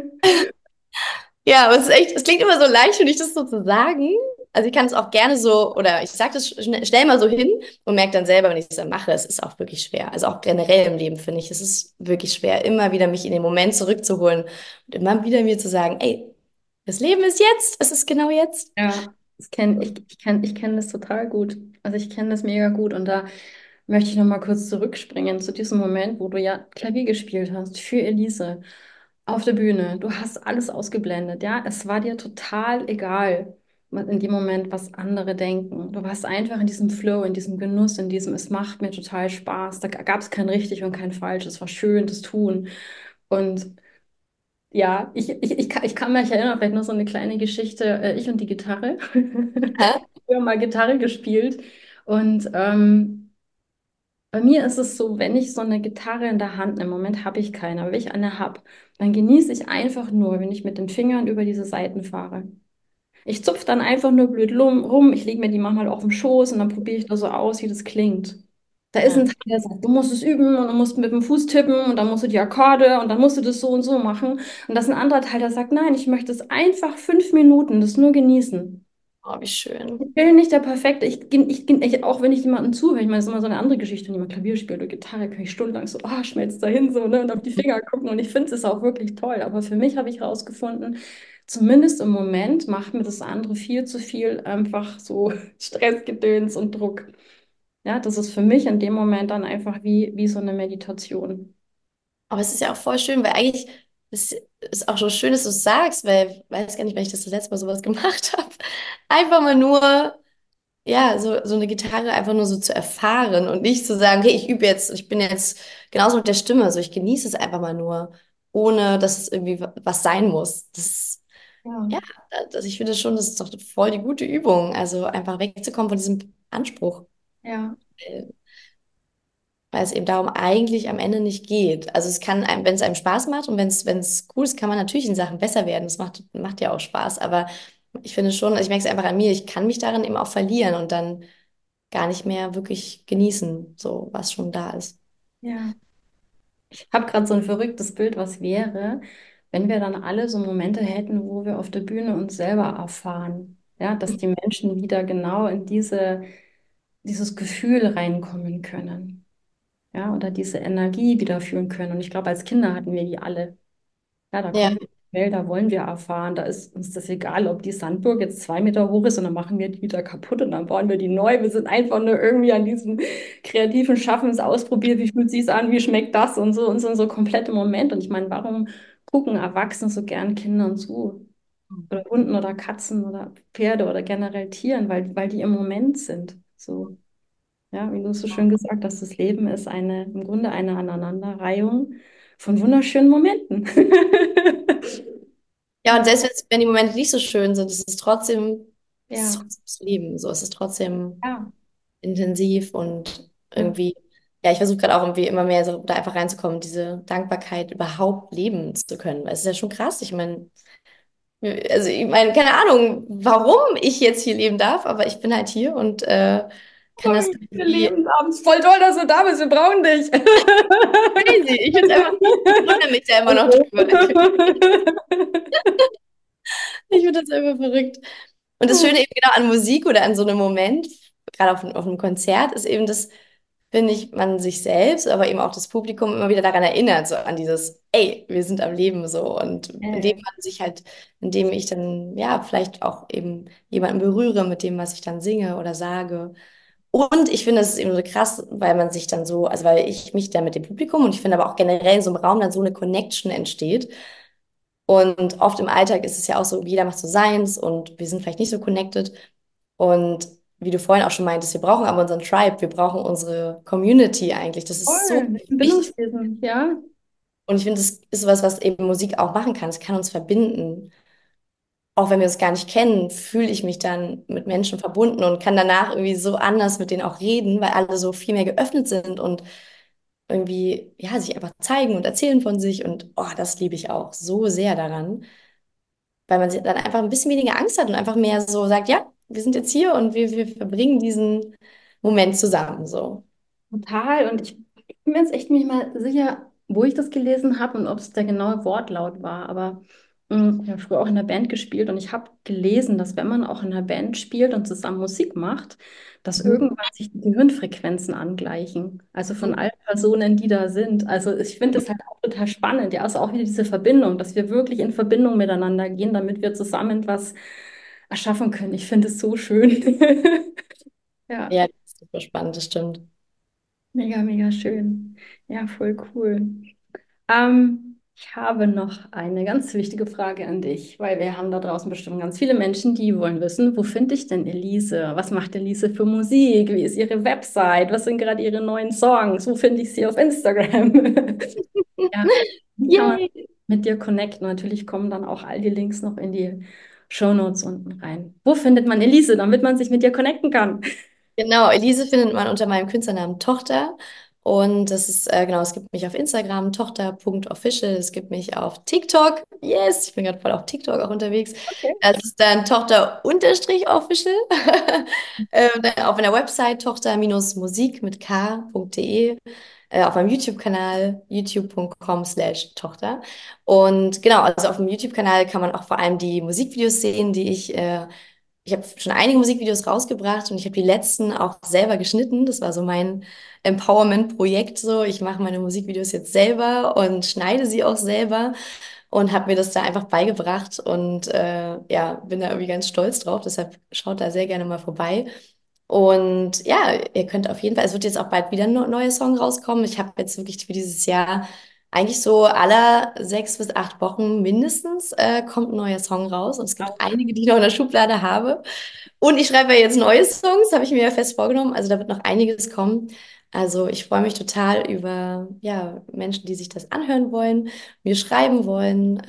Speaker 2: Ja, aber es ist echt, es klingt immer so leicht für dich, das so zu sagen. Also ich kann es auch gerne so, oder ich sage das schnell mal so hin und merke dann selber, wenn ich es dann mache, es ist auch wirklich schwer. Also auch generell im Leben finde ich, es ist wirklich schwer, immer wieder mich in den Moment zurückzuholen und immer wieder mir zu sagen, ey, das Leben ist jetzt, es ist genau jetzt.
Speaker 1: Ja, ich kenn das total gut. Also ich kenne das mega gut. Und da möchte ich noch mal kurz zurückspringen zu diesem Moment, wo du ja Klavier gespielt hast für Elise auf der Bühne. Du hast alles ausgeblendet, ja. Es war dir total egal, in dem Moment, was andere denken. Du warst einfach in diesem Flow, in diesem Genuss, in diesem, es macht mir total Spaß. Da gab es kein richtig und kein falsch. Es war schön, das Tun. Und ja, ich kann mich erinnern, vielleicht noch so eine kleine Geschichte, ich und die Gitarre.
Speaker 2: Hä?
Speaker 1: Früher mal Gitarre gespielt. Und bei mir ist es so, wenn ich so eine Gitarre in der Hand nehme, im Moment habe ich keine, aber wenn ich eine habe, dann genieße ich einfach nur, wenn ich mit den Fingern über diese Saiten fahre. Ich zupfe dann einfach nur blöd rum, ich lege mir die manchmal auf den Schoß und dann probiere ich da so aus, wie das klingt. Da ist ein
Speaker 2: Ja.
Speaker 1: Teil, der sagt, du musst es üben und du musst mit dem Fuß tippen und dann musst du die Akkorde und dann musst du das so und so machen. Und das ist ein anderer Teil, der sagt, nein, ich möchte es einfach 5 Minuten, das nur genießen.
Speaker 2: Oh, wie schön.
Speaker 1: Ich bin nicht der Perfekte. Auch wenn ich jemandem zuhöre, ich meine, das ist immer so eine andere Geschichte, wenn jemand Klavier spielt oder Gitarre, kann ich stundenlang so, schmelzt dahin so, ne, und auf die Finger gucken. Und ich finde es auch wirklich toll. Aber für mich habe ich herausgefunden, zumindest im Moment macht mir das andere viel zu viel einfach so Stressgedöns und Druck. Ja, das ist für mich in dem Moment dann einfach wie so eine Meditation.
Speaker 2: Aber es ist ja auch voll schön, weil eigentlich es ist auch so schön, dass du es sagst, weil ich weiß gar nicht, wenn ich das letzte Mal sowas gemacht habe. Einfach mal nur. Ja, so eine Gitarre einfach nur so zu erfahren und nicht zu sagen, okay, ich übe jetzt, ich bin jetzt genauso mit der Stimme, also ich genieße es einfach mal nur, ohne dass es irgendwie was sein muss.
Speaker 1: Ja,
Speaker 2: Ja, ich finde schon, das ist doch voll die gute Übung, also einfach wegzukommen von diesem Anspruch,
Speaker 1: ja,
Speaker 2: äh, weil es eben darum eigentlich am Ende nicht geht. Also es kann einem, wenn es einem Spaß macht und wenn es cool ist, kann man natürlich in Sachen besser werden. Das macht ja auch Spaß, aber ich finde schon, also ich merke es einfach an mir, ich kann mich darin eben auch verlieren und dann gar nicht mehr wirklich genießen, so was schon da ist.
Speaker 1: Ja. Ich habe gerade so ein verrücktes Bild, was wäre, wenn wir dann alle so Momente hätten, wo wir auf der Bühne uns selber erfahren. Ja, dass die Menschen wieder genau in dieses Gefühl reinkommen können. Ja, oder diese Energie wieder fühlen können. Und ich glaube, als Kinder hatten wir die alle. Ja, da
Speaker 2: Ja.
Speaker 1: kommen wir in die Welt, da wollen wir erfahren. Da ist uns das egal, ob die Sandburg jetzt 2 Meter hoch ist und dann machen wir die wieder kaputt und dann bauen wir die neu. Wir sind einfach nur irgendwie an diesem kreativen Schaffen es ausprobiert. Wie fühlt sich's an? Wie schmeckt das? Und so komplette Moment. Und ich meine, warum gucken Erwachsene so gern Kindern zu? Oder Hunden oder Katzen oder Pferde oder generell Tieren, weil die im Moment sind. So, ja, wie du so schön gesagt hast, das Leben ist im Grunde eine Aneinanderreihung von wunderschönen Momenten.
Speaker 2: Ja, und selbst wenn die Momente nicht so schön sind, es ist
Speaker 1: Ja,
Speaker 2: trotzdem das Leben. So, es ist trotzdem
Speaker 1: ja,
Speaker 2: intensiv und
Speaker 1: ja.
Speaker 2: irgendwie, ja, ich versuche gerade auch irgendwie immer mehr so da einfach reinzukommen, diese Dankbarkeit überhaupt leben zu können. Weil es ist ja schon krass. Ich meine, keine Ahnung, warum ich jetzt hier leben darf, aber ich bin halt hier und kann das
Speaker 1: Wir
Speaker 2: irgendwie
Speaker 1: leben abends. Voll toll, dass du da bist. Wir brauchen dich.
Speaker 2: crazy. Ich wundere mich da immer noch drüber. Ich finde das einfach verrückt. Und das Schöne eben genau an Musik oder an so einem Moment, gerade auf einem Konzert, ist eben das, finde ich, man sich selbst, aber eben auch das Publikum immer wieder daran erinnert, so an dieses, ey, wir sind am Leben so. Und indem
Speaker 1: Äh,
Speaker 2: man sich halt, indem ich dann, ja, vielleicht auch eben jemanden berühre mit dem, was ich dann singe oder sage. Und ich finde, das ist eben so krass, weil man sich dann so, also weil ich mich da mit dem Publikum und ich finde aber auch generell in so einem Raum dann so eine Connection entsteht. Und oft im Alltag ist es ja auch so, jeder macht so seins und wir sind vielleicht nicht so connected. Und wie du vorhin auch schon meintest, wir brauchen aber unseren Tribe, wir brauchen unsere Community eigentlich. Das ist so
Speaker 1: Voll,
Speaker 2: wichtig.
Speaker 1: Verbindungswesen, ja.
Speaker 2: Und ich finde, das ist was, was eben Musik auch machen kann. Es kann uns verbinden. Auch wenn wir es gar nicht kennen, fühle ich mich dann mit Menschen verbunden und kann danach irgendwie so anders mit denen auch reden, weil alle so viel mehr geöffnet sind und irgendwie, ja, sich einfach zeigen und erzählen von sich. Und oh, das liebe ich auch so sehr daran, weil man dann einfach ein bisschen weniger Angst hat und einfach mehr so sagt, ja, wir sind jetzt hier und wir verbringen diesen Moment zusammen, so.
Speaker 1: Total. Und ich bin mir jetzt echt nicht mal sicher, wo ich das gelesen habe und ob es der genaue Wortlaut war. Aber ich habe früher auch in der Band gespielt und ich habe gelesen, dass wenn man auch in einer Band spielt und zusammen Musik macht, dass
Speaker 2: Mhm.
Speaker 1: irgendwann sich die Gehirnfrequenzen angleichen. Also von allen Personen, die da sind. Also ich finde das halt auch total spannend. Ja, also auch wieder diese Verbindung, dass wir wirklich in Verbindung miteinander gehen, damit wir zusammen was erschaffen können. Ich finde es so schön. Ja.
Speaker 2: Ja, das ist super spannend, das stimmt.
Speaker 1: Mega, mega schön. Ja, voll cool. Ich habe noch eine ganz wichtige Frage an dich, weil wir haben da draußen bestimmt ganz viele Menschen, die wollen wissen, wo finde ich denn Elise? Was macht Elise für Musik? Wie ist ihre Website? Was sind gerade ihre neuen Songs? Wo finde ich sie auf Instagram? Ja, wie kann man
Speaker 2: Yay!
Speaker 1: mit dir connecten? Natürlich kommen dann auch all die Links noch in die Shownotes unten rein. Wo findet man Elise, damit man sich mit dir connecten kann?
Speaker 2: Genau, Elise findet man unter meinem Künstlernamen Tochter. Und das ist, genau, es gibt mich auf Instagram, tochter.official. Es gibt mich auf TikTok. Yes, ich bin gerade voll auf TikTok auch unterwegs.
Speaker 1: Okay.
Speaker 2: Das ist dann Tochter-official. Dann auf meiner Website tochter-musik mit k.de. Auf meinem YouTube-Kanal youtube.com/Tochter. Und genau, also auf dem YouTube-Kanal kann man auch vor allem die Musikvideos sehen, die ich habe schon einige Musikvideos rausgebracht und ich habe die letzten auch selber geschnitten. Das war so mein Empowerment-Projekt. So, ich mache meine Musikvideos jetzt selber und schneide sie auch selber und habe mir das da einfach beigebracht und ja, bin da irgendwie ganz stolz drauf. Deshalb schaut da sehr gerne mal vorbei. Und ja, ihr könnt auf jeden Fall, es wird jetzt auch bald wieder ein neuer Song rauskommen. Ich habe jetzt wirklich für dieses Jahr eigentlich so alle 6 bis 8 Wochen mindestens kommt ein neuer Song raus. Und es gibt einige, die ich noch in der Schublade habe. Und ich schreibe ja jetzt neue Songs, habe ich mir ja fest vorgenommen. Also da wird noch einiges kommen. Also ich freue mich total über ja, Menschen, die sich das anhören wollen, mir schreiben wollen.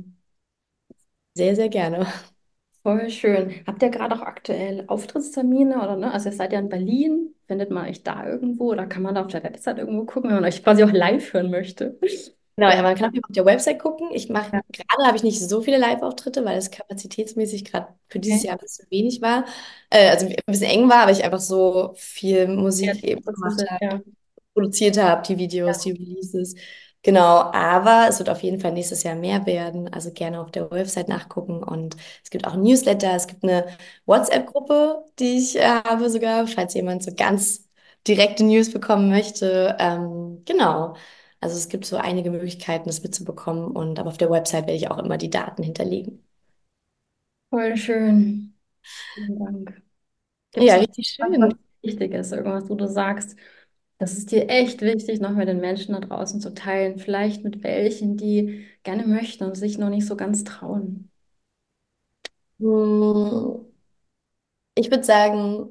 Speaker 2: Sehr, sehr gerne.
Speaker 1: Voll schön. Habt ihr gerade auch aktuell Auftrittstermine oder ne? Also ihr seid ja in Berlin. Findet man euch da irgendwo oder kann man da auf der Website irgendwo gucken, wenn man euch quasi auch live hören möchte?
Speaker 2: Genau, ja, man kann auf der Website gucken.
Speaker 1: Ja,
Speaker 2: Gerade habe ich nicht so viele Live-Auftritte, weil es kapazitätsmäßig gerade für dieses
Speaker 1: okay.
Speaker 2: Jahr ein bisschen wenig war. Also ein bisschen eng war, weil ich einfach so viel Musik
Speaker 1: Kreative
Speaker 2: eben gemacht
Speaker 1: Prozesse,
Speaker 2: habe,
Speaker 1: ja.
Speaker 2: produziert habe, die Videos, die Releases. Genau, aber es wird auf jeden Fall nächstes Jahr mehr werden. Also gerne auf der Website nachgucken. Und es gibt auch ein Newsletter, es gibt eine WhatsApp-Gruppe, die ich habe sogar, falls jemand so ganz direkte News bekommen möchte. Genau. Also es gibt so einige Möglichkeiten, das mitzubekommen. Und aber auf der Website werde ich auch immer die Daten hinterlegen.
Speaker 1: Voll schön. Vielen Dank. Gibt es
Speaker 2: Ja,
Speaker 1: noch
Speaker 2: richtig
Speaker 1: was, was
Speaker 2: schön.
Speaker 1: wichtig ist, irgendwas, wo du sagst, das ist dir echt wichtig, noch mit den Menschen da draußen zu teilen, vielleicht mit welchen, die gerne möchten und sich noch nicht so ganz trauen.
Speaker 2: Hm, Ich würde sagen,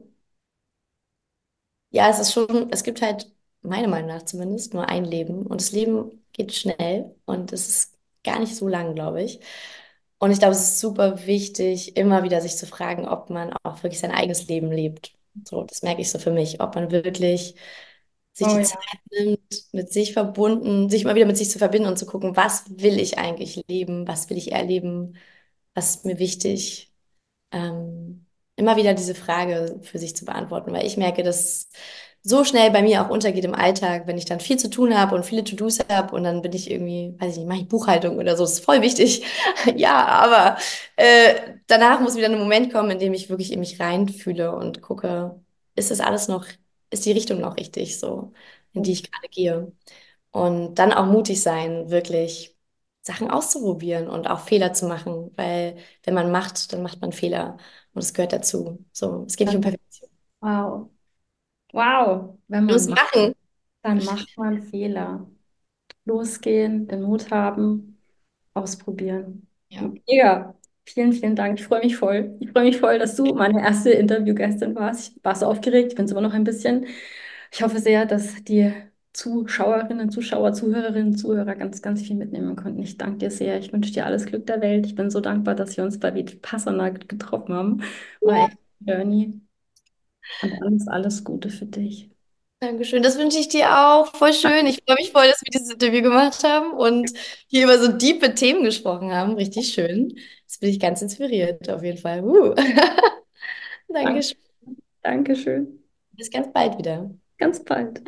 Speaker 2: ja, es gibt halt, meiner Meinung nach zumindest, nur ein Leben. Und das Leben geht schnell und es ist gar nicht so lang, glaube ich. Und ich glaube, es ist super wichtig, immer wieder sich zu fragen, ob man auch wirklich sein eigenes Leben lebt. So, das merke ich so für mich, ob man wirklich sich
Speaker 1: Oh
Speaker 2: die Zeit
Speaker 1: ja.
Speaker 2: nimmt, mit sich verbunden, sich mal wieder mit sich zu verbinden und zu gucken, was will ich eigentlich leben, was will ich erleben, was ist mir wichtig. Immer wieder diese Frage für sich zu beantworten, weil ich merke, dass so schnell bei mir auch untergeht im Alltag, wenn ich dann viel zu tun habe und viele To-Dos habe und dann bin ich irgendwie, weiß ich nicht, mache ich Buchhaltung oder so, das ist voll wichtig. Ja, aber danach muss wieder ein Moment kommen, in dem ich wirklich in mich reinfühle und gucke, ist das alles noch, ist die Richtung noch richtig, so, in die ich gerade gehe. Und dann auch mutig sein, wirklich Sachen auszuprobieren und auch Fehler zu machen, weil wenn man macht, dann macht man Fehler und es gehört dazu. So, es geht nicht um Perfektion.
Speaker 1: Wow. Wow. Wenn
Speaker 2: Man muss
Speaker 1: man macht,
Speaker 2: machen.
Speaker 1: dann macht man Fehler. Losgehen, den Mut haben, ausprobieren.
Speaker 2: Ja.
Speaker 1: Mega. Vielen, vielen Dank. Ich freue mich voll. Ich freue mich voll, dass du meine erste Interviewgästin warst. Ich war so aufgeregt. Ich bin es immer noch ein bisschen. Ich hoffe sehr, dass die Zuschauerinnen, Zuschauer, Zuhörerinnen, Zuhörer ganz, ganz viel mitnehmen konnten. Ich danke dir sehr. Ich wünsche dir alles Glück der Welt. Ich bin so dankbar, dass wir uns bei Vipassana getroffen haben. War echt eine Journey. Und alles, alles Gute für dich.
Speaker 2: Dankeschön, das wünsche ich dir auch. Voll schön. Ich freue mich voll, dass wir dieses Interview gemacht haben und hier über so tiefe Themen gesprochen haben. Richtig schön. Jetzt bin ich ganz inspiriert, auf jeden Fall.
Speaker 1: Danke.
Speaker 2: Dankeschön.
Speaker 1: Dankeschön.
Speaker 2: Bis ganz bald wieder.
Speaker 1: Ganz bald.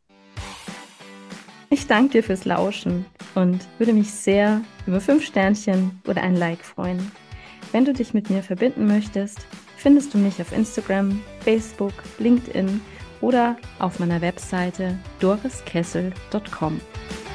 Speaker 1: Ich danke dir fürs Lauschen und würde mich sehr über 5 Sternchen oder ein Like freuen. Wenn du dich mit mir verbinden möchtest, findest du mich auf Instagram, Facebook, LinkedIn oder auf meiner Webseite doriskessel.com.